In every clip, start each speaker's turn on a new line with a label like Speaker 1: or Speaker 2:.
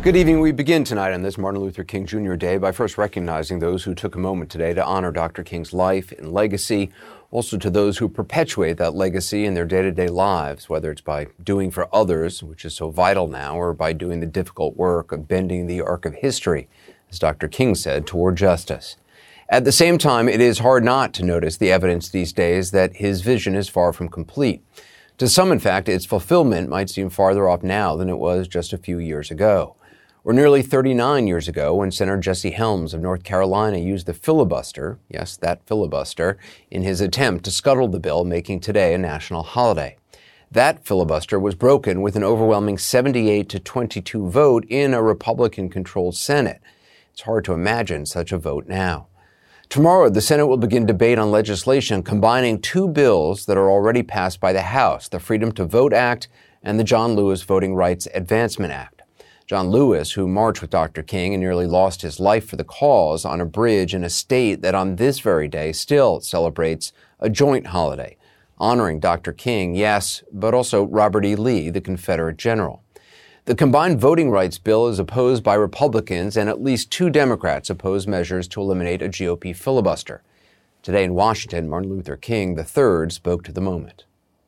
Speaker 1: Good evening. We begin tonight on this Martin Luther King Jr. Day by first recognizing those who took a moment today to honor Dr. King's life and legacy, also to those who perpetuate that legacy in their day-to-day lives, whether it's by doing for others, which is so vital now, or by doing the difficult work of bending the arc of history, as Dr. King said, toward justice. At the same time, it is hard not to notice the evidence these days that his vision is far from complete. To some, in fact, its fulfillment might seem farther off now than it was just a few years ago. Or nearly 39 years ago, when Senator Jesse Helms of North Carolina used the filibuster, yes, that filibuster, in his attempt to scuttle the bill, making today a national holiday. That filibuster was broken with an overwhelming 78-22 vote in a Republican-controlled Senate. It's hard to imagine such a vote now. Tomorrow, the Senate will begin debate on legislation combining two bills that are already passed by the House, the Freedom to Vote Act and the John Lewis Voting Rights Advancement Act. John Lewis, who marched with Dr. King and nearly lost his life for the cause on a bridge in a state that on this very day still celebrates a joint holiday, honoring Dr. King, yes, but also Robert E. Lee, the Confederate general. The combined voting rights bill is opposed by Republicans, and at least two Democrats oppose measures to eliminate a GOP filibuster. Today in Washington, Martin Luther King III spoke to the moment.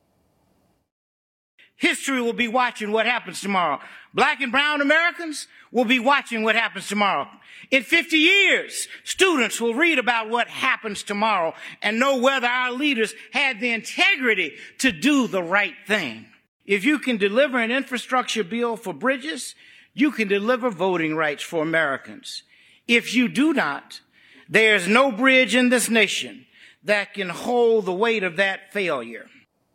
Speaker 2: History will be watching what happens tomorrow. Black and brown Americans will be watching what happens tomorrow. In 50 years, students will read about what happens tomorrow and know whether our leaders had the integrity to do the right thing. If you can deliver an infrastructure bill for bridges, you can deliver voting rights for Americans. If you do not, there's no bridge in this nation that can hold the weight of that failure.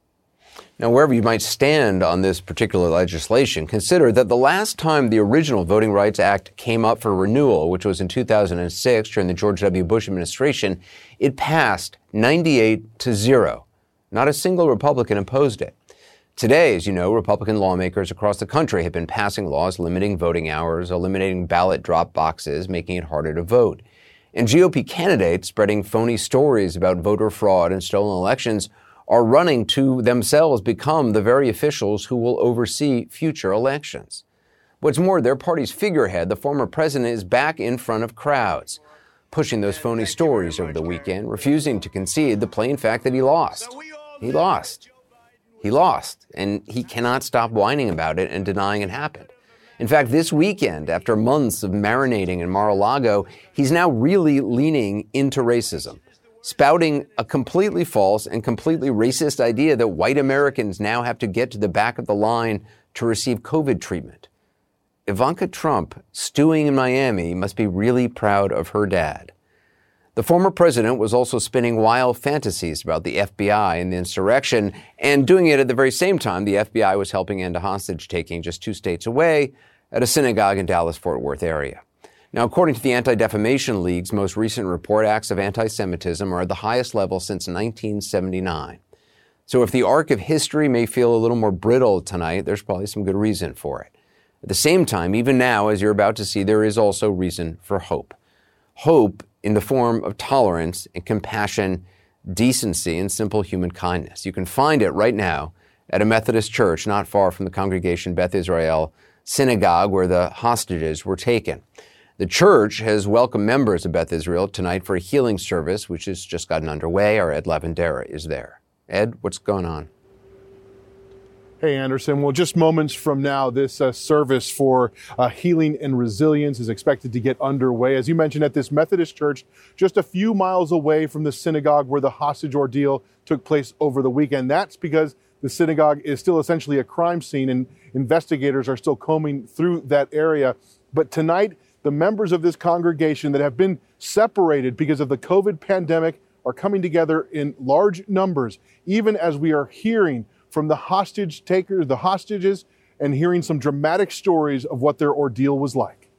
Speaker 1: Now, wherever you might stand on this particular legislation, consider that the last time the original Voting Rights Act came up for renewal, which was in 2006 during the George W. Bush administration, it passed 98-0. Not a single Republican opposed it. Today, as you know, Republican lawmakers across the country have been passing laws limiting voting hours, eliminating ballot drop boxes, making it harder to vote. And GOP candidates spreading phony stories about voter fraud and stolen elections are running to themselves become the very officials who will oversee future elections. What's more, their party's figurehead, the former president, is back in front of crowds, pushing those phony stories over the weekend, refusing to concede the plain fact that he lost. He lost. He lost, and he cannot stop whining about it and denying it happened. In fact, this weekend, after months of marinating in Mar-a-Lago, he's now really leaning into racism, spouting a completely false and completely racist idea that white Americans now have to get to the back of the line to receive COVID treatment. Ivanka Trump, stewing in Miami, must be really proud of her dad. The former president was also spinning wild fantasies about the FBI and the insurrection, and doing it at the very same time the FBI was helping end a hostage-taking just 2 states away at a synagogue in Dallas-Fort Worth area. Now, according to the Anti-Defamation League's most recent report, acts of anti-Semitism are at the highest level since 1979. So if the arc of history may feel a little more brittle tonight, there's probably some good reason for it. At the same time, even now, as you're about to see, there is also reason for hope. Hope in the form of tolerance and compassion, decency, and simple human kindness. You can find it right now at a Methodist church not far from the Congregation Beth Israel synagogue where the hostages were taken. The church has welcomed members of Beth Israel tonight for a healing service, which has just gotten underway. Our Ed Lavandera is there. Ed, what's going on?
Speaker 3: Hey, Anderson. Well, just moments from now, this service for healing and resilience is expected to get underway. As you mentioned, at this Methodist church, just a few miles away from the synagogue where the hostage ordeal took place over the weekend. That's because the synagogue is still essentially a crime scene and investigators are still combing through that area. But tonight, the members of this congregation that have been separated because of the COVID pandemic are coming together in large numbers, even as we are hearing from the hostage takers, the hostages, and hearing some dramatic stories of what their ordeal was like.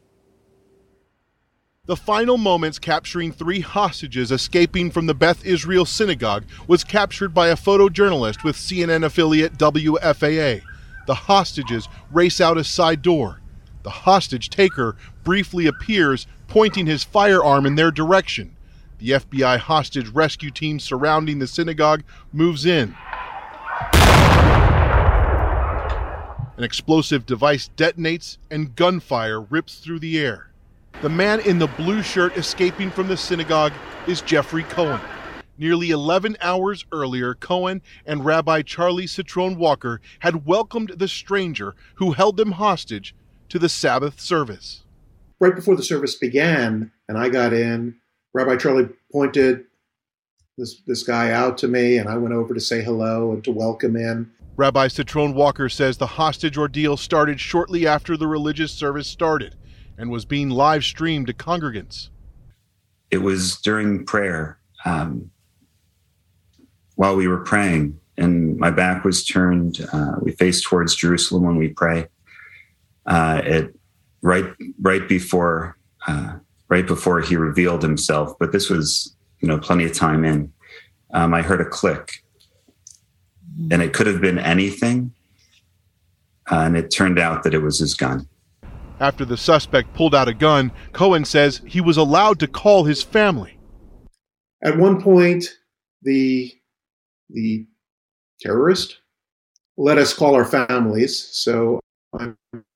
Speaker 3: The final moments capturing 3 hostages escaping from the Beth Israel synagogue was captured by a photojournalist with CNN affiliate WFAA. The hostages race out a side door. The hostage taker briefly appears, pointing his firearm in their direction. The FBI hostage rescue team surrounding the synagogue moves in. An explosive device detonates and gunfire rips through the air. The man in the blue shirt escaping from the synagogue is Jeffrey Cohen. Nearly 11 hours earlier, Cohen and Rabbi Charlie Citron Walker had welcomed the stranger who held them hostage to the Sabbath service.
Speaker 4: Right before the service began and I got in, Rabbi Charlie pointed this guy out to me, and I went over to say hello and to welcome him.
Speaker 3: Rabbi Citron Walker says the hostage ordeal started shortly after the religious service started and was being live streamed to congregants.
Speaker 5: It was during prayer, while we were praying, and my back was turned. We faced towards Jerusalem when we pray. Right before he revealed himself, but this was plenty of time in. I heard a click, and it could have been anything, and it turned out that it was his gun.
Speaker 3: After the suspect pulled out a gun, Cohen says he was allowed to call his family.
Speaker 4: At one point, the terrorist let us call our families. So I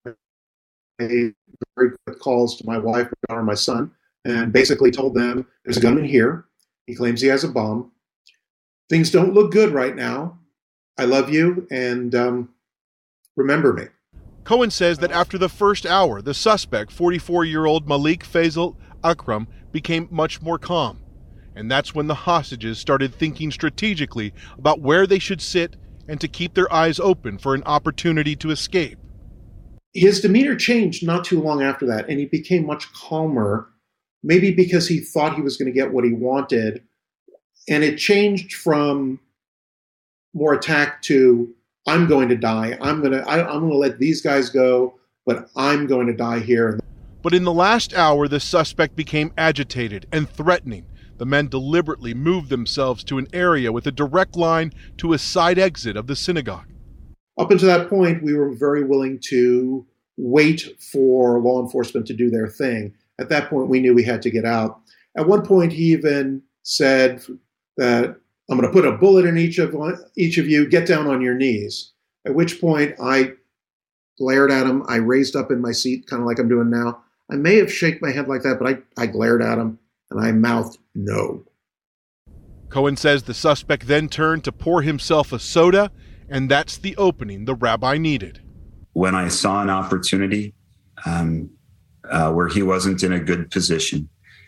Speaker 4: made very quick calls to my wife or my son and basically told them, there's a gunman here. He claims he has a bomb. Things don't look good right now. I love you, and remember me.
Speaker 3: Cohen says that after the first hour, the suspect, 44-year-old Malik Faisal Akram, became much more calm. And that's when the hostages started thinking strategically about where they should sit and to keep their eyes open for an opportunity to escape.
Speaker 4: His demeanor changed not too long after that, and he became much calmer, maybe because he thought he was going to get what he wanted. And it changed from more attack to, I'm going to die. I'm going to let these guys go, but I'm going to die here.
Speaker 3: But in the last hour, the suspect became agitated and threatening. The men deliberately moved themselves to an area with a direct line to a side exit of the synagogue.
Speaker 4: Up until that point, we were very willing to wait for law enforcement to do their thing. At that point, we knew we had to get out. At one point, he even said that, I'm going to put a bullet in each of you, get down on your knees. At which point, I glared at him. I raised up in my seat, kind of like I'm doing now. I may have shaken my head like that, but I glared at him, and I mouthed, no.
Speaker 3: Cohen says the suspect then turned to pour himself a soda, and that's the opening the rabbi needed.
Speaker 5: When I saw an opportunity where he wasn't in a good position,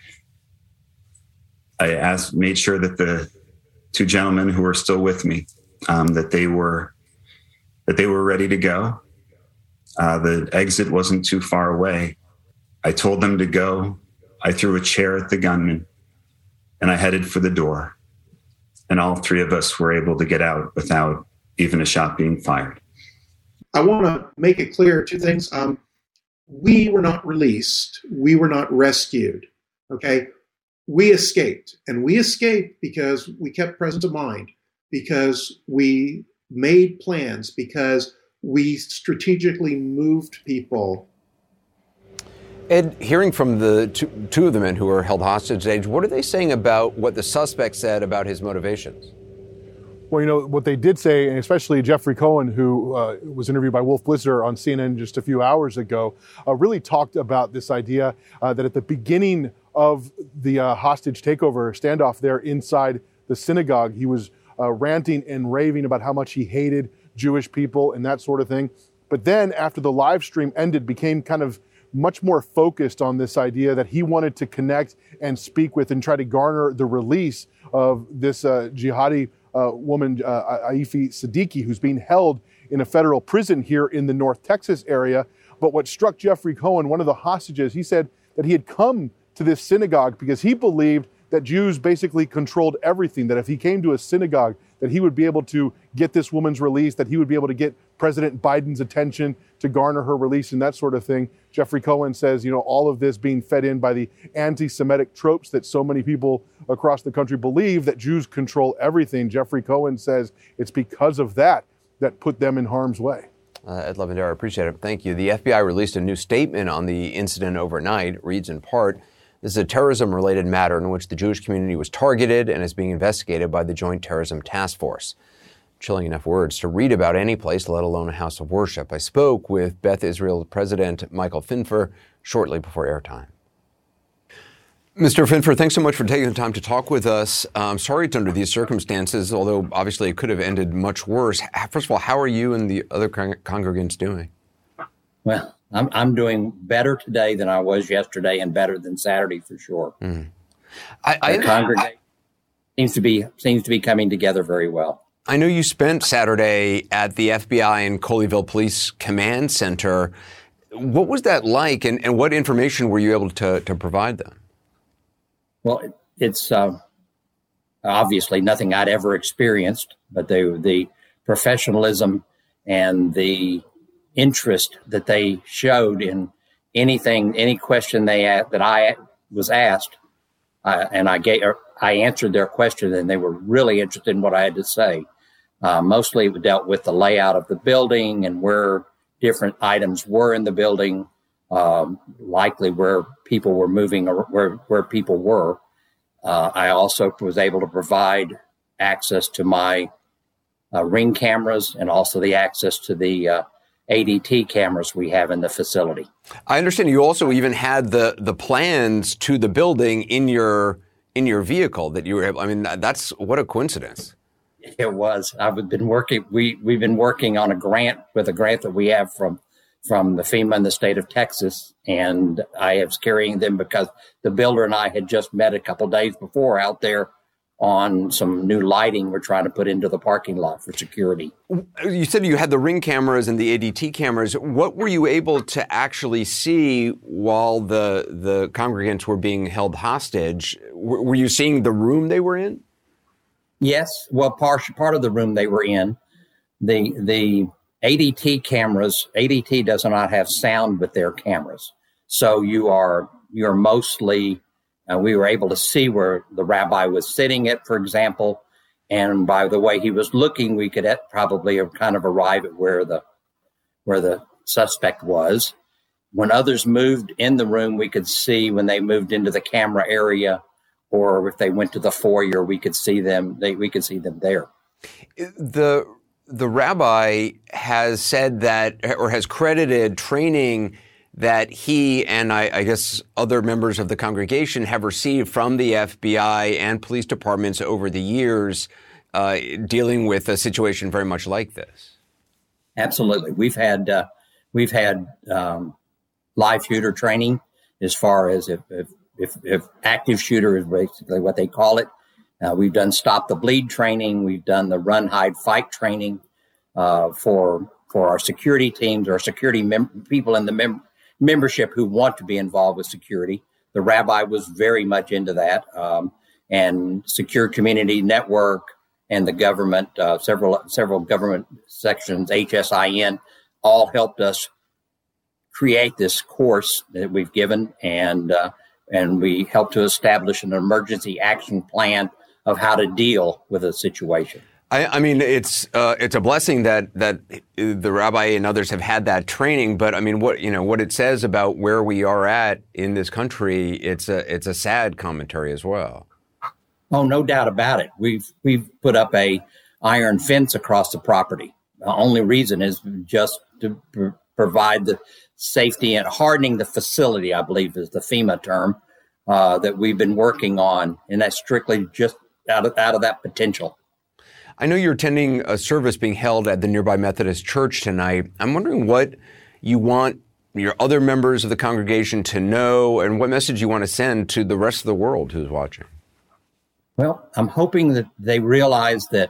Speaker 5: I made sure that the two gentlemen who were still with me, that they were ready to go. The exit wasn't too far away. I told them to go. I threw a chair at the gunman, and I headed for the door. And all three of us were able to get out without even a shot being fired.
Speaker 4: I want to make it clear two things. We were not released. We were not rescued. Okay? We escaped. And we escaped because we kept presence of mind, because we made plans, because we strategically moved people.
Speaker 1: Ed, hearing from the two of the men who were held hostage, what are they saying about what the suspect said about his motivations?
Speaker 3: Well, what they did say, and especially Jeffrey Cohen, who was interviewed by Wolf Blitzer on CNN just a few hours ago, really talked about this idea that at the beginning of the hostage takeover standoff there inside the synagogue, he was ranting and raving about how much he hated Jewish people and that sort of thing. But then after the live stream ended, became kind of much more focused on this idea that he wanted to connect and speak with and try to garner the release of this jihadi woman, Aifi Siddiqui, who's being held in a federal prison here in the North Texas area. But what struck Jeffrey Cohen, one of the hostages, he said that he had come to this synagogue because he believed that Jews basically controlled everything, that if he came to a synagogue, that he would be able to get this woman's release, that he would be able to get President Biden's attention to garner her release and that sort of thing. Jeffrey Cohen says, all of this being fed in by the anti-Semitic tropes that so many people across the country believe that Jews control everything. Jeffrey Cohen says it's because of that put them in harm's way.
Speaker 1: Ed Levendare, I appreciate it. Thank you. The FBI released a new statement on the incident overnight. It reads in part, this is a terrorism-related matter in which the Jewish community was targeted and is being investigated by the Joint Terrorism Task Force. chilling enough words to read about any place, let alone a house of worship. I spoke with Beth Israel President Michael Finfer shortly before airtime. Mr. Finfer, thanks so much for taking the time to talk with us. I'm sorry it's under these circumstances, although obviously it could have ended much worse. First of all, how are you and the other congregants doing?
Speaker 6: Well, I'm doing better today than I was yesterday, and better than Saturday for sure. The congregation seems to be coming together very well.
Speaker 1: I know you spent Saturday at the FBI and Colleyville Police Command Center. What was that like, and what information were you able to provide them?
Speaker 6: Well, it's obviously nothing I'd ever experienced, but the professionalism and the interest that they showed in any question that I was asked, and I answered their question, and they were really interested in what I had to say. Mostly it dealt with the layout of the building and where different items were in the building, likely where people were moving or where people were. I also was able to provide access to my Ring cameras and also the access to the ADT cameras we have in the facility. I
Speaker 1: understand you also even had the plans to the building in your vehicle that you were able. I mean, that's what a coincidence.
Speaker 6: It was. We've been working on a grant that we have from the FEMA in the state of Texas, and I was carrying them because the builder and I had just met a couple days before out there on some new lighting we're trying to put into the parking lot for security.
Speaker 1: You said you had the Ring cameras and the ADT cameras. What were you able to actually see while the congregants were being held hostage? Were you seeing the room they were in?
Speaker 6: Yes. Well, part of the room they were in. The ADT cameras, ADT does not have sound with their cameras. So you're mostly, we were able to see where the rabbi was sitting at, for example, and by the way he was looking, we could probably kind of arrive at where the suspect was. When others moved in the room, we could see when they moved into the camera area, or if they went to the foyer, we could see them. We could see them there.
Speaker 1: The rabbi has said that, or has credited training that he and I guess other members of the congregation have received from the FBI and police departments over the years, dealing with a situation very much like this.
Speaker 6: Absolutely, we've had live shooter training, as far as if active shooter is basically what they call it. We've done stop the bleed training. We've done the run, hide, fight training for our security teams, our security people in the membership who want to be involved with security. The rabbi was very much into that, and Secure Community Network and the government, several government sections, HSIN, all helped us create this course that we've given, and we helped to establish an emergency action plan of how to deal with a situation.
Speaker 1: I mean, it's a blessing that the rabbi and others have had that training. But I mean, what it says about where we are at in this country, it's a sad commentary as well.
Speaker 6: Oh, no doubt about it. We've put up a iron fence across the property. The only reason is just to provide the safety and hardening the facility, I believe is the FEMA term, that we've been working on, and that's strictly just out of that potential.
Speaker 1: I know you're attending a service being held at the nearby Methodist Church tonight. I'm wondering what you want your other members of the congregation to know, and what message you want to send to the rest of the world who's watching.
Speaker 6: Well, I'm hoping that they realize that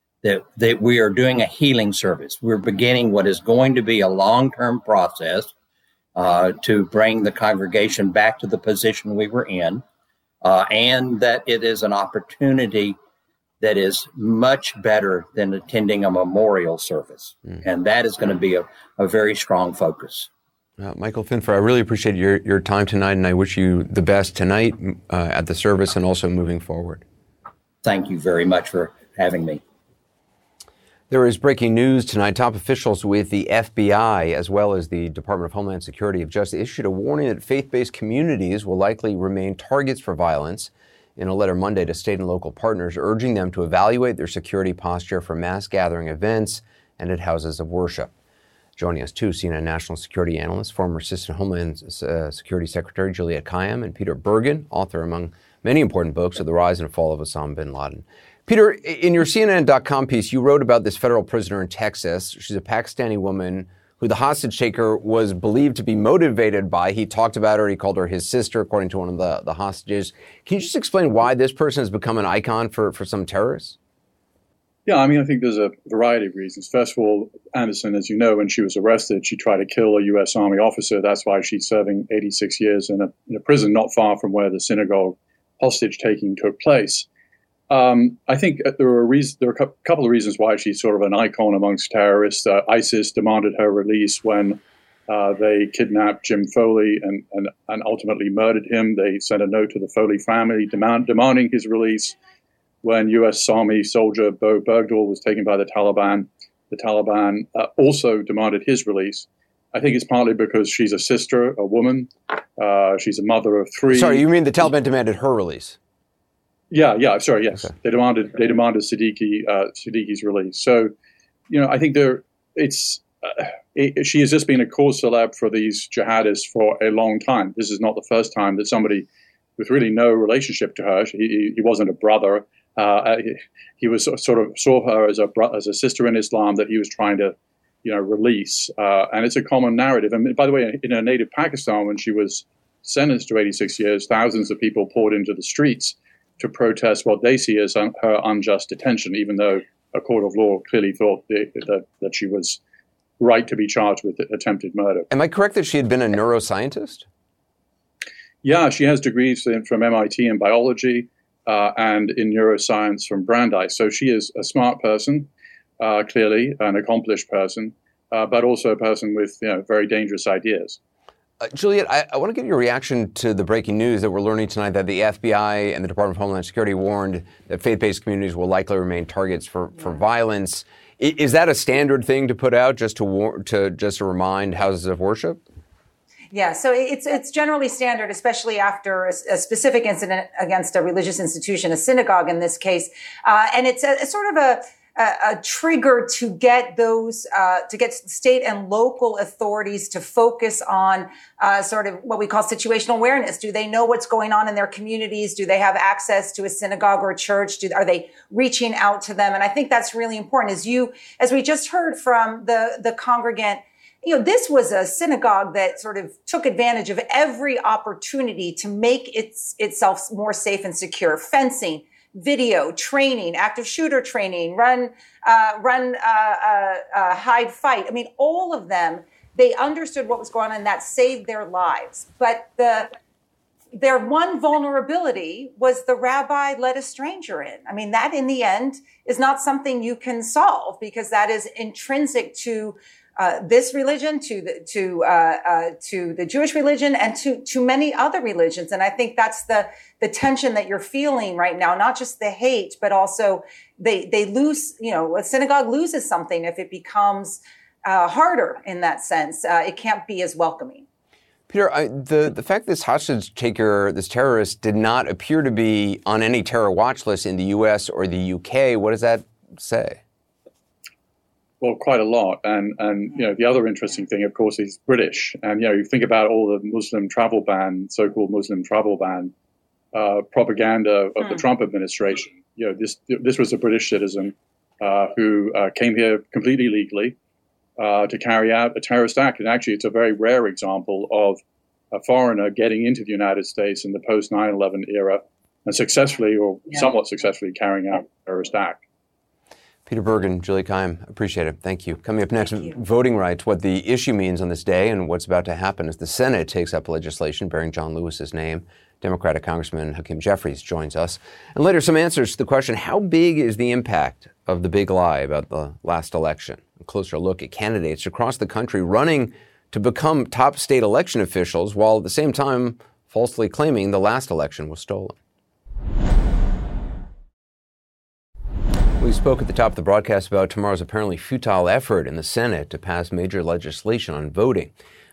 Speaker 6: we are doing a healing service. We're beginning what is going to be a long-term process to bring the congregation back to the position we were in, and that it is an opportunity that is much better than attending a memorial service. And that is going to be a very strong focus.
Speaker 1: Michael Finfer, I really appreciate your time tonight, and I wish you the best tonight at the service and also moving forward.
Speaker 6: Thank you very much for having me.
Speaker 1: There is breaking news tonight. Top officials with the FBI, as well as the Department of Homeland Security, have just issued a warning that faith-based communities will likely remain targets for violence in a letter Monday to state and local partners, urging them to evaluate their security posture for mass gathering events and at houses of worship. Joining us, too, CNN national security analyst, former Assistant Homeland Security Secretary Juliette Kayyem, and Peter Bergen, author, among many important books, of The Rise and Fall of Osama bin Laden. Peter, in your CNN.com piece, you wrote about this federal prisoner in Texas. She's a Pakistani woman who the hostage taker was believed to be motivated by. He talked about her. He called her his sister, according to one of the hostages. Can you just explain why this person has become an icon for some terrorists?
Speaker 7: Yeah, I mean, I think there's a variety of reasons. First of all, Anderson, as you know, when she was arrested, she tried to kill a U.S. Army officer. That's why she's serving 86 years in a prison not far from where the synagogue hostage taking took place. I think there are a couple of reasons why she's sort of an icon amongst terrorists. ISIS demanded her release when they kidnapped Jim Foley and ultimately murdered him. They sent a note to the Foley family demanding his release. When U.S. Army soldier Bo Bergdahl was taken by the Taliban also demanded his release. I think it's partly because she's a sister, a woman. She's a mother of three.
Speaker 1: Sorry, you mean the Taliban demanded her release?
Speaker 7: Yeah. Sorry, yes.
Speaker 1: Okay.
Speaker 7: They demanded Siddiqui's release. So, I think she has just been a cause célèbre for these jihadists for a long time. This is not the first time that somebody with really no relationship to her, he wasn't a brother. He was sort of saw her as a sister in Islam that he was trying to, release. And it's a common narrative. And by the way, in her native Pakistan, when she was sentenced to 86 years, thousands of people poured into the streets to protest what they see as her unjust detention, even though a court of law clearly thought that she was right to be charged with attempted murder.
Speaker 1: Am I correct that she had been a neuroscientist?
Speaker 7: Yeah, she has degrees from MIT in biology and in neuroscience from Brandeis. So she is a smart person, clearly an accomplished person, but also a person with very dangerous ideas.
Speaker 1: Juliette, I want to get your reaction to the breaking news that we're learning tonight that the FBI and the Department of Homeland Security warned that faith-based communities will likely remain targets for violence. Is that a standard thing to put out just to remind houses of worship?
Speaker 8: Yeah, so it's generally standard, especially after a specific incident against a religious institution, a synagogue in this case, and it's a sort of a trigger to get state and local authorities to focus on sort of what we call situational awareness. Do they know what's going on in their communities? Do they have access to a synagogue or a church? Are they reaching out to them? And I think that's really important. As we just heard from the congregant, this was a synagogue that sort of took advantage of every opportunity to make itself more safe and secure. Fencing, video, training, active shooter training, run, hide, fight. I mean, all of them, they understood what was going on and that saved their lives. But their one vulnerability was the rabbi let a stranger in. I mean, that in the end is not something you can solve because that is intrinsic to this religion, to the Jewish religion, and to many other religions. And I think that's the tension that you're feeling right now, not just the hate, but also they lose, a synagogue loses something if it becomes harder in that sense. It can't be as welcoming.
Speaker 1: Peter, the fact this hostage taker, this terrorist, did not appear to be on any terror watch list in the U.S. or the U.K., what does that say?
Speaker 7: Well, quite a lot. And the other interesting thing, of course, is British. And, you think about all the Muslim travel ban, so-called Muslim travel ban, propaganda of the Trump administration. This was a British citizen who came here completely legally to carry out a terrorist act. And actually, it's a very rare example of a foreigner getting into the United States in the post 9/11 era and successfully or somewhat successfully carrying out a terrorist act.
Speaker 1: Peter Bergen, Juliette Kayyem, appreciate it. Thank you. Coming up next, voting rights, what the issue means on this day and what's about to happen as the Senate takes up legislation bearing John Lewis's name. Democratic Congressman Hakeem Jeffries joins us. And later, some answers to the question, how big is the impact of the big lie about the last election? A closer look at candidates across the country running to become top state election officials while at the same time falsely claiming the last election was stolen. We spoke at the top of the broadcast about tomorrow's apparently futile effort in the Senate to pass major legislation on voting.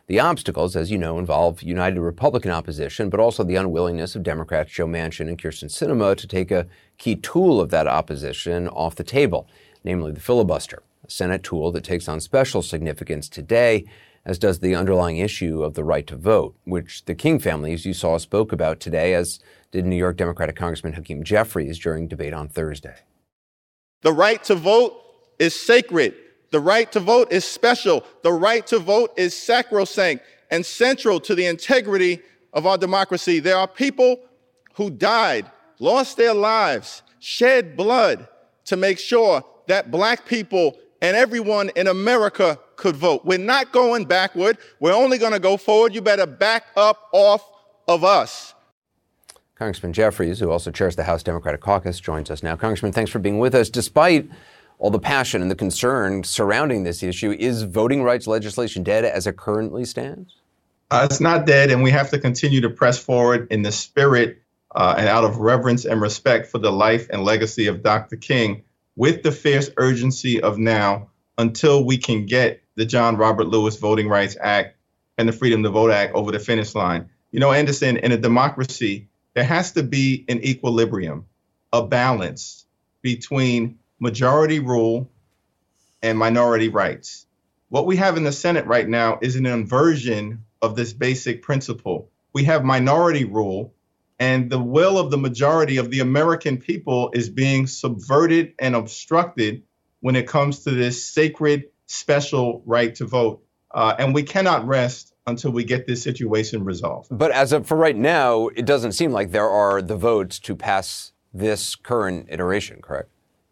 Speaker 1: The obstacles, as you know, involve united Republican opposition, but also the unwillingness of Democrats Joe Manchin and Kyrsten Sinema to take a key tool of that opposition off the table, namely the filibuster, a Senate tool that takes on special significance today, as does the underlying issue of the right to vote, which the King family, as you saw, spoke about today, as did New York Democratic Congressman Hakeem Jeffries during debate on Thursday.
Speaker 9: The right to vote is sacred. The right to vote is special. The right to vote is sacrosanct and central to the integrity of our democracy. There are people who died, lost their lives, shed blood to make sure that Black people and everyone in America could vote. We're not going backward. We're only going to go forward. You better back up off of us.
Speaker 1: Congressman Jeffries, who also chairs the House Democratic Caucus, joins us now. Congressman, thanks for being with us. Despite all the passion and the concern surrounding this issue, is voting rights legislation dead as it currently stands?
Speaker 10: It's not dead, and we have to continue to press forward in the spirit and out of reverence and respect for the life and legacy of Dr. King, with the fierce urgency of now, until we can get the John Robert Lewis Voting Rights Act and the Freedom to Vote Act over the finish line. You know, Anderson, in a democracy, there has to be an equilibrium, a balance between majority rule and minority rights. What we have in the Senate right now is an inversion of this basic principle. We have minority rule, and the will of the majority of the American people is being subverted and obstructed when it comes to this sacred, special right to vote. And we cannot rest until we get this situation resolved.
Speaker 1: But as of for right now, it doesn't seem like there are the votes to pass this current iteration, correct?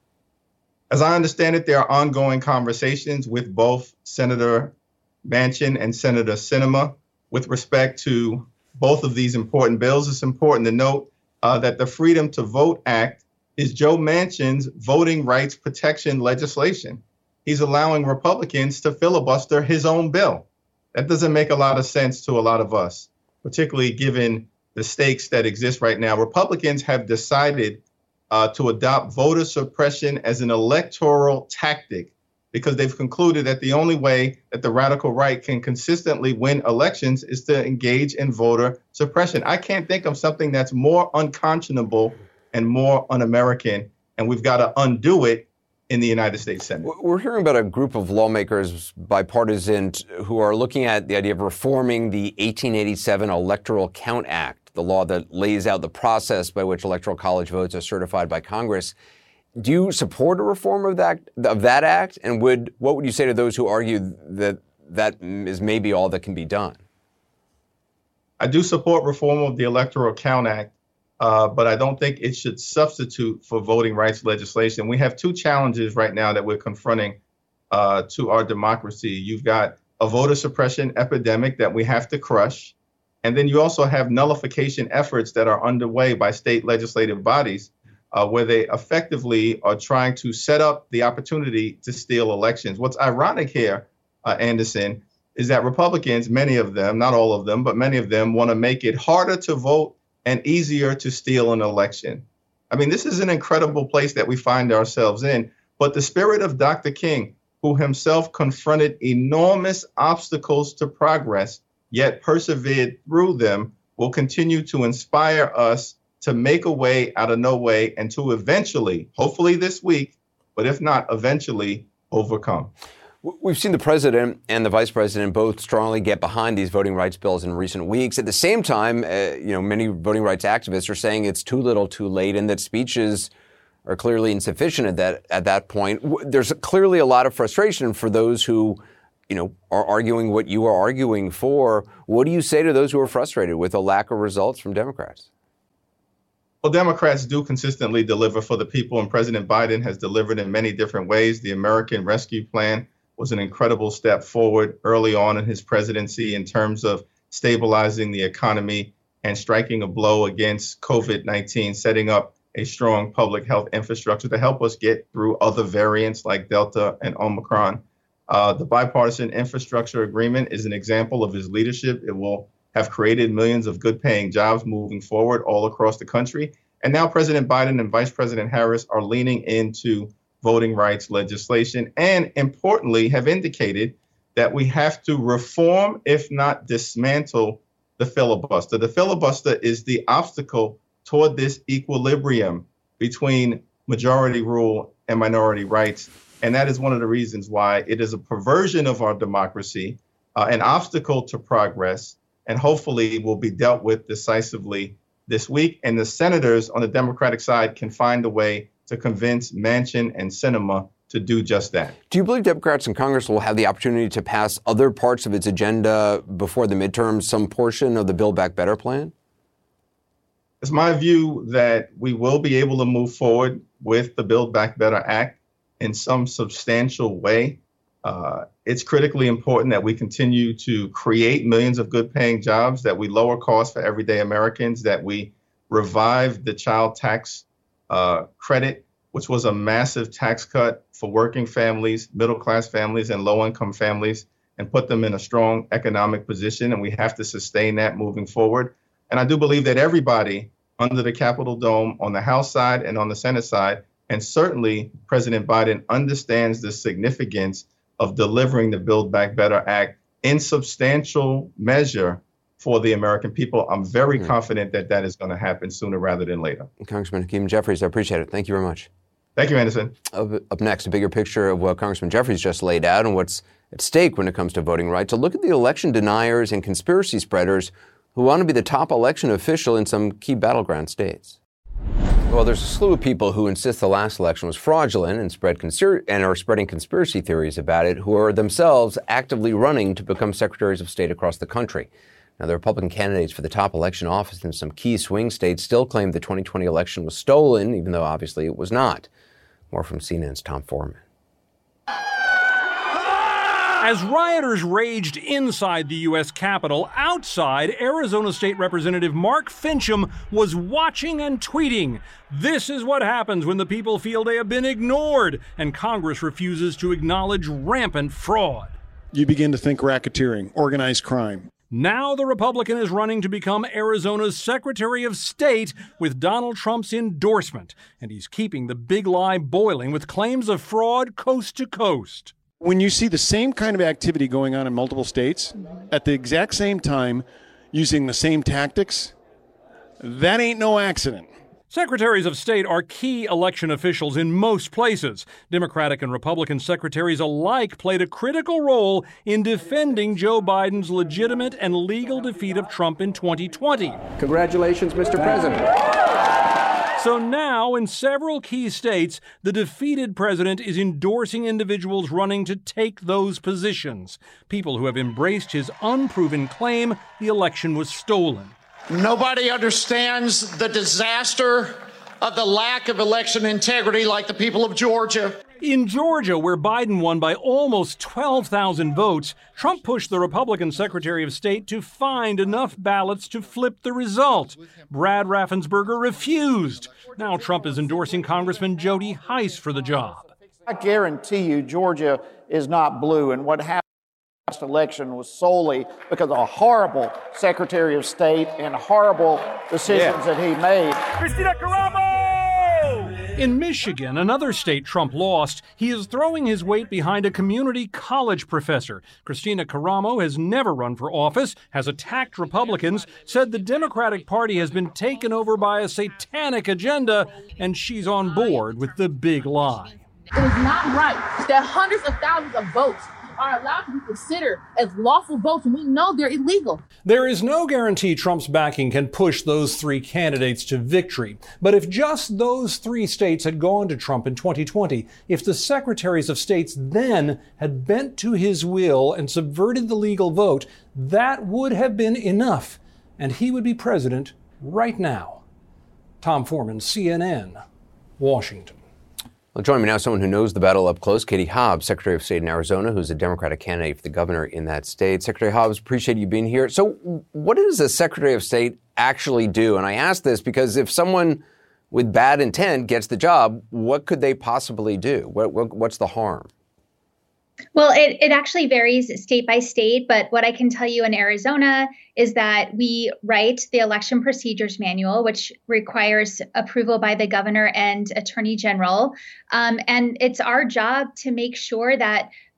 Speaker 10: As I understand it, there are ongoing conversations with both Senator Manchin and Senator Sinema with respect to both of these important bills. It's important to note that the Freedom to Vote Act is Joe Manchin's voting rights protection legislation. He's allowing Republicans to filibuster his own bill. That doesn't make a lot of sense to a lot of us, particularly given the stakes that exist right now. Republicans have decided to adopt voter suppression as an electoral tactic because they've concluded that the only way that the radical right can consistently win elections is to engage in voter suppression. I can't think of something that's more unconscionable and more un-American, and we've got to undo it in the United States Senate.
Speaker 1: We're hearing about a group of lawmakers, bipartisan, who are looking at the idea of reforming the 1887 Electoral Count Act, the law that lays out the process by which electoral college votes are certified by Congress. Do you support a reform of that act? And what would you say to those who argue that that is maybe all that can be done?
Speaker 10: I do support reform of the Electoral Count Act, but I don't think it should substitute for voting rights legislation. We have two challenges right now that we're confronting to our democracy. You've got a voter suppression epidemic that we have to crush. And then you also have nullification efforts that are underway by state legislative bodies where they effectively are trying to set up the opportunity to steal elections. What's ironic here, Anderson, is that Republicans, many of them, not all of them, but many of them want to make it harder to vote and easier to steal an election. I mean, this is an incredible place that we find ourselves in. But the spirit of Dr. King, who himself confronted enormous obstacles to progress, yet persevered through them, will continue to inspire us to make a way out of no way and to eventually, hopefully this week, but if not, eventually overcome.
Speaker 1: We've seen the president and the vice president both strongly get behind these voting rights bills in recent weeks. At the same time, many voting rights activists are saying it's too little, too late, and that speeches are clearly insufficient at that point. There's clearly a lot of frustration for those who, are arguing what you are arguing for. What do you say to those who are frustrated with a lack of results from Democrats?
Speaker 10: Well, Democrats do consistently deliver for the people, and President Biden has delivered in many different ways. The American Rescue Plan was an incredible step forward early on in his presidency in terms of stabilizing the economy and striking a blow against COVID-19, setting up a strong public health infrastructure to help us get through other variants like Delta and Omicron. The bipartisan infrastructure agreement is an example of his leadership. It will have created millions of good-paying jobs moving forward all across the country. And now President Biden and Vice President Harris are leaning into voting rights legislation and, importantly, have indicated that we have to reform, if not dismantle, the filibuster. The filibuster is the obstacle toward this equilibrium between majority rule and minority rights. And that is one of the reasons why it is a perversion of our democracy, an obstacle to progress, and hopefully will be dealt with decisively this week. And the senators on the Democratic side can find a way to convince Manchin and Sinema to do just that.
Speaker 1: Do you believe Democrats in Congress will have the opportunity to pass other parts of its agenda before the midterms, some portion of the Build Back Better plan?
Speaker 10: It's my view that we will be able to move forward with the Build Back Better Act in some substantial way. It's critically important that we continue to create millions of good-paying jobs, that we lower costs for everyday Americans, that we revive the child tax credit, which was a massive tax cut for working families, middle-class families, and low-income families, and put them in a strong economic position. And we have to sustain that moving forward. And I do believe that everybody under the Capitol Dome, on the House side and on the Senate side, and certainly President Biden, understands the significance of delivering the Build Back Better Act in substantial measure for the American people. I'm very confident that that is going to happen sooner rather than later.
Speaker 1: Congressman Hakeem Jeffries, I appreciate it. Thank you very much.
Speaker 10: Thank you, Anderson.
Speaker 1: Up next, a bigger picture of what Congressman Jeffries just laid out and what's at stake when it comes to voting rights. A look at the election deniers and conspiracy spreaders who want to be the top election official in some key battleground states. Well, there's a slew of people who insist the last election was fraudulent and are spreading conspiracy theories about it, who are themselves actively running to become secretaries of state across the country. Now, the Republican candidates for the top election office in some key swing states still claim the 2020 election was stolen, even though obviously it was not. More from CNN's Tom Foreman.
Speaker 11: As rioters raged inside the U.S. Capitol, outside, Arizona State Representative Mark Finchem was watching and tweeting. This is what happens when the people feel they have been ignored and Congress refuses to acknowledge rampant fraud.
Speaker 12: You begin to think racketeering, organized crime.
Speaker 11: Now the Republican is running to become Arizona's Secretary of State with Donald Trump's endorsement, and he's keeping the big lie boiling with claims of fraud coast to coast.
Speaker 12: When you see the same kind of activity going on in multiple states at the exact same time using the same tactics, that ain't no accident.
Speaker 11: Secretaries of state are key election officials in most places. Democratic and Republican secretaries alike played a critical role in defending Joe Biden's legitimate and legal defeat of Trump in 2020.
Speaker 13: Congratulations, Mr. President.
Speaker 11: So now, in several key states, the defeated president is endorsing individuals running to take those positions, people who have embraced his unproven claim the election was stolen.
Speaker 14: Nobody understands the disaster of the lack of election integrity like the people of Georgia.
Speaker 11: In Georgia, where Biden won by almost 12,000 votes, Trump pushed the Republican Secretary of State to find enough ballots to flip the result. Brad Raffensperger refused. Now Trump is endorsing Congressman Jody Hice for the job.
Speaker 15: I guarantee you Georgia is not blue, and what happened last election was solely because of a horrible Secretary of State and horrible decisions that he made.
Speaker 11: Christina Caramo! In Michigan, another state Trump lost, he is throwing his weight behind a community college professor. Christina Caramo has never run for office, has attacked Republicans, said the Democratic Party has been taken over by a satanic agenda, and she's on board with the big lie.
Speaker 16: It is not right that hundreds of thousands of votes are allowed to be considered as lawful votes when we know they're illegal.
Speaker 11: There is no guarantee Trump's backing can push those three candidates to victory. But if just those three states had gone to Trump in 2020, if the secretaries of states then had bent to his will and subverted the legal vote, that would have been enough, and he would be president right now. Tom Foreman, CNN, Washington.
Speaker 1: Well, joining me now, someone who knows the battle up close, Katie Hobbs, Secretary of State in Arizona, who's a Democratic candidate for the governor in that state. Secretary Hobbs, appreciate you being here. So what does a Secretary of State actually do? And I ask this because if someone with bad intent gets the job, what could they possibly do? What's the harm?
Speaker 17: Well, it actually varies state by state, but what I can tell you in Arizona is that we write the election procedures manual, which requires approval by the governor and attorney general. And it's our job to make sure that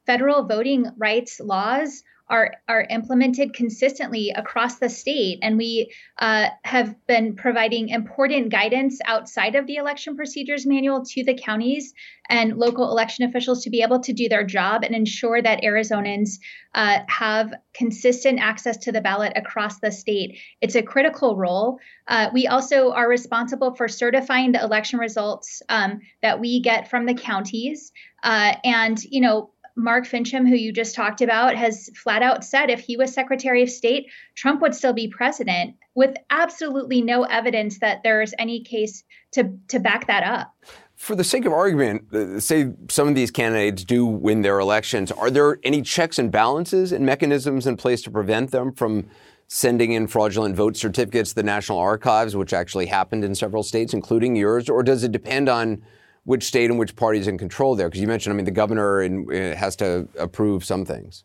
Speaker 17: federal voting rights laws are implemented consistently across the state. And we have been providing important guidance outside of the election procedures manual to the counties and local election officials to be able to do their job and ensure that Arizonans have consistent access to the ballot across the state. It's a critical role. We also are responsible for certifying the election results that we get from the counties. And, you know, Mark Finchem, who you just talked about, has flat out said if he was Secretary of State, Trump would still be president, with absolutely no evidence that there's any case to back that up.
Speaker 1: For the sake of argument, say some of these candidates do win their elections. Are there any checks and balances and mechanisms in place to prevent them from sending in fraudulent vote certificates to the National Archives, which actually happened in several states, including yours? Or does it depend on which state and which party is in control there? Because you mentioned, I mean, the governor has to approve some things.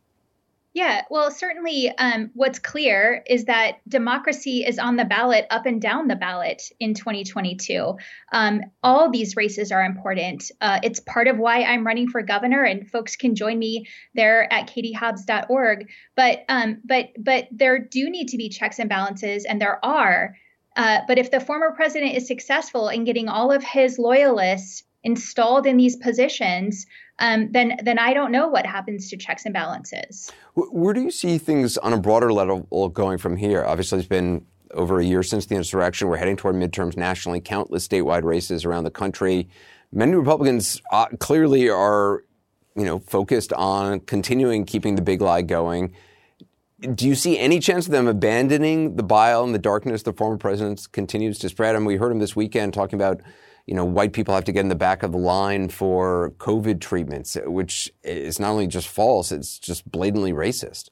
Speaker 17: Yeah, well, certainly what's clear is that democracy is on the ballot up and down the ballot in 2022. All these races are important. It's part of why I'm running for governor, and folks can join me there at katiehobbs.org. But there do need to be checks and balances, and there are. But if the former president is successful in getting all of his loyalists installed in these positions, then I don't know what happens to checks and balances.
Speaker 1: Where do you see things on a broader level going from here? Obviously, it's been over a year since the insurrection. We're heading toward midterms nationally, countless statewide races around the country. Many Republicans clearly are, focused on continuing keeping the big lie going. Do you see any chance of them abandoning the bile and the darkness the former president continues to spread? And we heard him this weekend talking about, white people have to get in the back of the line for COVID treatments, which is not only just false, it's just blatantly racist.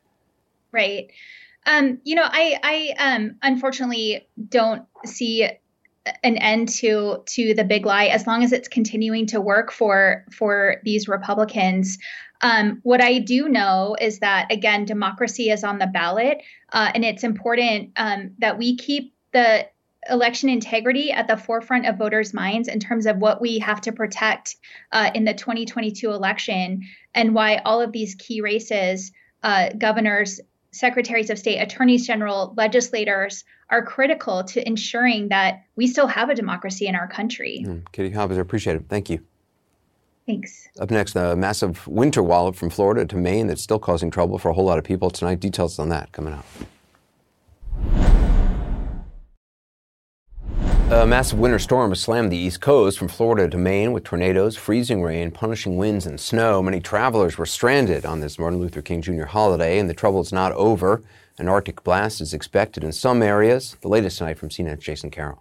Speaker 17: Right. I unfortunately don't see an end to the big lie as long as it's continuing to work for these Republicans. What I do know is that, again, democracy is on the ballot, and it's important that we keep the election integrity at the forefront of voters' minds in terms of what we have to protect in the 2022 election, and why all of these key races, governors, secretaries of state, attorneys general, legislators, are critical to ensuring that we still have a democracy in our country.
Speaker 1: Katie Hobbs, I appreciate it. Thank you.
Speaker 17: Thanks.
Speaker 1: Up next, a massive winter wallop from Florida to Maine that's still causing trouble for a whole lot of people tonight. Details on that coming up. A massive winter storm has slammed the East Coast from Florida to Maine with tornadoes, freezing rain, punishing winds, and snow. Many travelers were stranded on this Martin Luther King Jr. holiday, and the trouble is not over. An Arctic blast is expected in some areas. The latest tonight from CNN's Jason Carroll.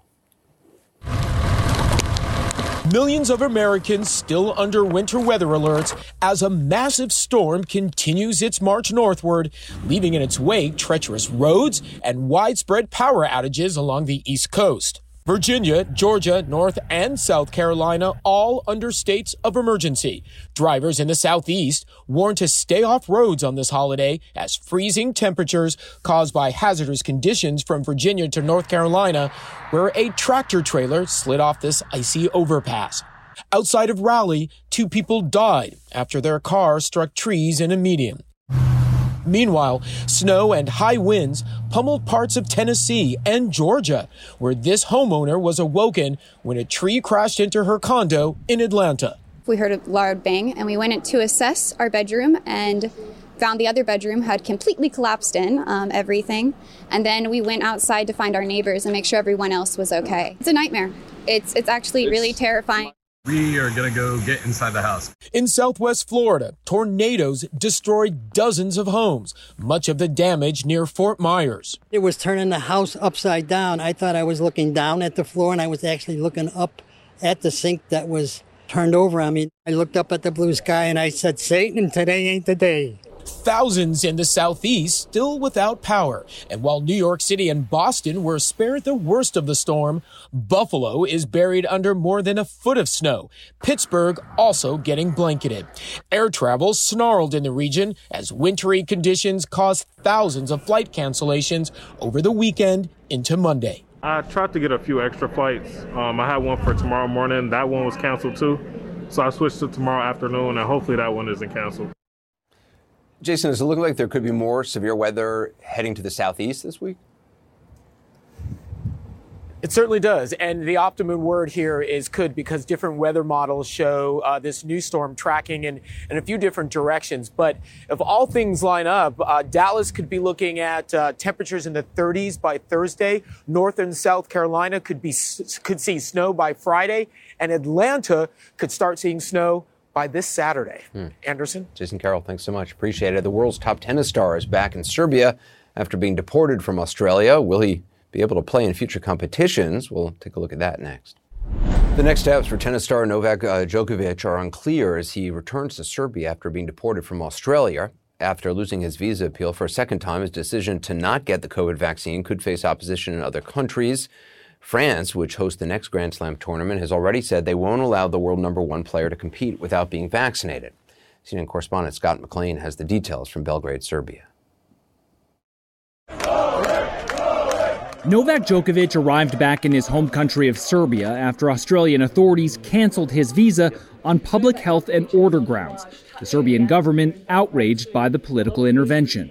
Speaker 18: Millions of Americans still under winter weather alerts as a massive storm continues its march northward, leaving in its wake treacherous roads and widespread power outages along the East Coast. Virginia, Georgia, North and South Carolina all under states of emergency. Drivers in the Southeast warned to stay off roads on this holiday as freezing temperatures caused by hazardous conditions from Virginia to North Carolina, where a tractor trailer slid off this icy overpass. Outside of Raleigh, 2 people died after their car struck trees in a median. Meanwhile, snow and high winds pummeled parts of Tennessee and Georgia, where this homeowner was awoken when a tree crashed into her condo in Atlanta.
Speaker 19: We heard a loud bang, and we went in to assess our bedroom and found the other bedroom had completely collapsed in, everything. And then we went outside to find our neighbors and make sure everyone else was okay. It's a nightmare. It's actually really terrifying.
Speaker 20: We are going to go get inside the house.
Speaker 18: In Southwest Florida, tornadoes destroyed dozens of homes, much of the damage near Fort Myers.
Speaker 21: It was turning the house upside down. I thought I was looking down at the floor, and I was actually looking up at the sink that was turned over on me. I looked up at the blue sky, and I said, Satan, today ain't the day.
Speaker 18: Thousands in the Southeast still without power. And while New York City and Boston were spared the worst of the storm, Buffalo is buried under more than a foot of snow. Pittsburgh also getting blanketed. Air travel snarled in the region as wintry conditions caused thousands of flight cancellations over the weekend into Monday.
Speaker 22: I tried to get a few extra flights. I had one for tomorrow morning. That one was canceled too.
Speaker 2: So I switched to tomorrow afternoon, and hopefully that one isn't canceled.
Speaker 1: Jason, does it look like there could be more severe weather heading to the southeast this week?
Speaker 18: It certainly does. And the optimum word here is could, because different weather models show this new storm tracking in a few different directions. But if all things line up, Dallas could be looking at temperatures in the 30s by Thursday. North and South Carolina could see snow by Friday. And Atlanta could start seeing snow by this Saturday. Anderson?
Speaker 1: Jason Carroll, thanks so much. Appreciate it. The world's top tennis star is back in Serbia after being deported from Australia. Will he be able to play in future competitions? We'll take a look at that next. The next steps for tennis star Novak Djokovic are unclear as he returns to Serbia after being deported from Australia. After losing his visa appeal for a second time, his decision to not get the COVID vaccine could face opposition in other countries. France, which hosts the next Grand Slam tournament, has already said they won't allow the world number one player to compete without being vaccinated. CNN correspondent Scott McLean has the details from Belgrade, Serbia.
Speaker 22: Novak Djokovic arrived back in his home country of Serbia after Australian authorities canceled his visa on public health and order grounds. The Serbian government outraged by the political intervention.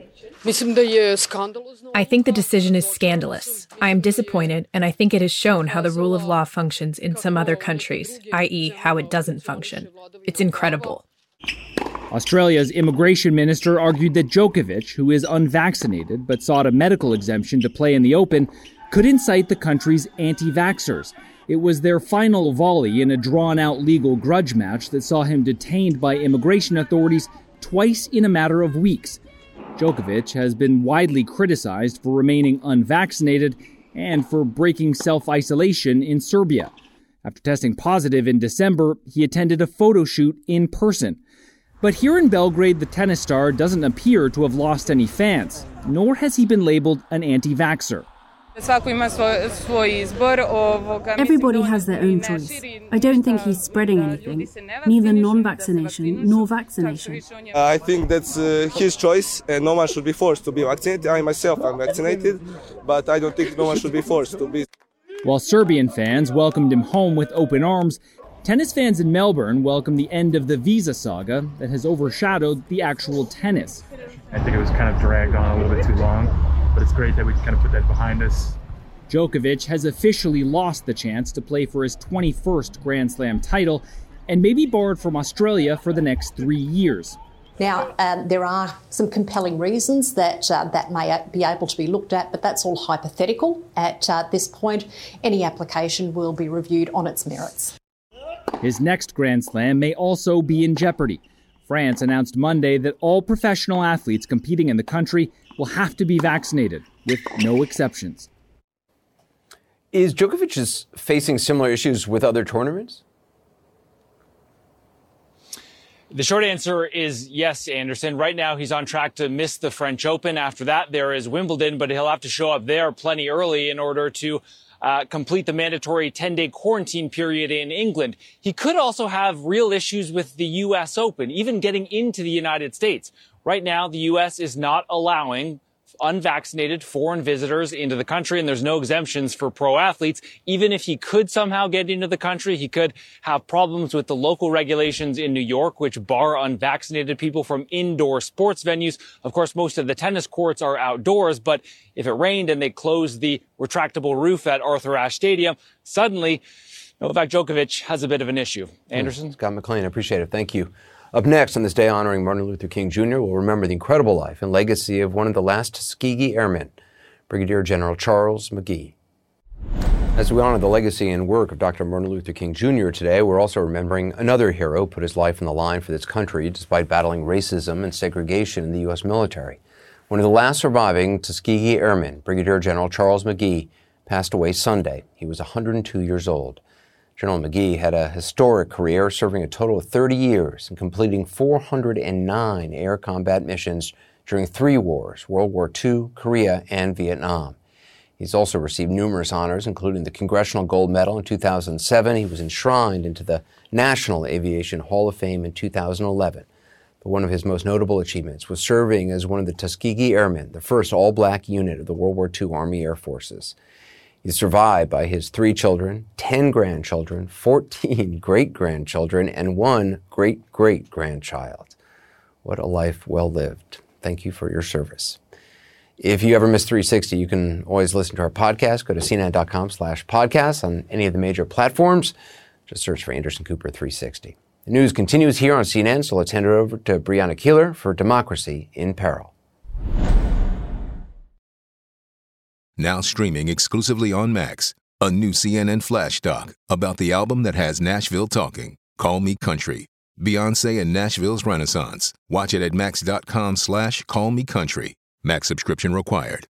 Speaker 23: I think the decision is scandalous. I am disappointed, and I think it has shown how the rule of law functions in some other countries, i.e., how it doesn't function. It's incredible.
Speaker 22: Australia's immigration minister argued that Djokovic, who is unvaccinated but sought a medical exemption to play in the Open, could incite the country's anti-vaxxers. It was their final volley in a drawn-out legal grudge match that saw him detained by immigration authorities twice in a matter of weeks. Djokovic has been widely criticized for remaining unvaccinated and for breaking self-isolation in Serbia. After testing positive in December, he attended a photo shoot in person. But here in Belgrade, the tennis star doesn't appear to have lost any fans, nor has he been labeled an anti-vaxxer.
Speaker 24: Everybody has their own choice. I don't think he's spreading anything, neither non-vaccination nor vaccination.
Speaker 25: I think that's his choice, and no one should be forced to be vaccinated. I myself am vaccinated, but I don't think no one should be forced to be.
Speaker 22: While Serbian fans welcomed him home with open arms, tennis fans in Melbourne welcomed the end of the visa saga that has overshadowed the actual tennis.
Speaker 2: I think it was kind of dragged on a little bit too long, but it's great that we can kind of put that behind us.
Speaker 22: Djokovic has officially lost the chance to play for his 21st Grand Slam title and may be barred from Australia for the next 3 years.
Speaker 26: Now, there are some compelling reasons that may be able to be looked at, but that's all hypothetical. At this point, any application will be reviewed on its merits.
Speaker 22: His next Grand Slam may also be in jeopardy. France announced Monday that all professional athletes competing in the country will have to be vaccinated, with no exceptions.
Speaker 1: Is Djokovic facing similar issues with other tournaments?
Speaker 27: The short answer is yes, Anderson. Right now, he's on track to miss the French Open. After that, there is Wimbledon, but he'll have to show up there plenty early in order to complete the mandatory 10-day quarantine period in England. He could also have real issues with the U.S. Open, even getting into the United States. Right now, the U.S. is not allowing unvaccinated foreign visitors into the country, and there's no exemptions for pro athletes. Even if he could somehow get into the country, he could have problems with the local regulations in New York, which bar unvaccinated people from indoor sports venues. Of course, most of the tennis courts are outdoors, but if it rained and they closed the retractable roof at Arthur Ashe Stadium, suddenly Novak Djokovic has a bit of an issue. Anderson?
Speaker 1: Scott McLean, I appreciate it. Thank you. Up next on this day honoring Martin Luther King Jr., we'll remember the incredible life and legacy of one of the last Tuskegee Airmen, Brigadier General Charles McGee. As we honor the legacy and work of Dr. Martin Luther King Jr. today, we're also remembering another hero who put his life on the line for this country despite battling racism and segregation in the U.S. military. One of the last surviving Tuskegee Airmen, Brigadier General Charles McGee, passed away Sunday. He was 102 years old. General McGee had a historic career, serving a total of 30 years and completing 409 air combat missions during 3 wars, World War II, Korea, and Vietnam. He's also received numerous honors, including the Congressional Gold Medal in 2007. He was enshrined into the National Aviation Hall of Fame in 2011. But one of his most notable achievements was serving as one of the Tuskegee Airmen, the first all-black unit of the World War II Army Air Forces. He's survived by his 3 children, 10 grandchildren, 14 great-grandchildren, and 1 great-great-grandchild. What a life well lived. Thank you for your service. If you ever miss 360, you can always listen to our podcast. Go to cnn.com/podcast on any of the major platforms. Just search for Anderson Cooper 360. The news continues here on CNN, so let's hand it over to Brianna Keilar for Democracy in Peril.
Speaker 3: Now streaming exclusively on Max, a new CNN Flash doc about the album that has Nashville talking, Call Me Country, Beyonce and Nashville's Renaissance. Watch it at max.com/callmecountry. Max subscription required.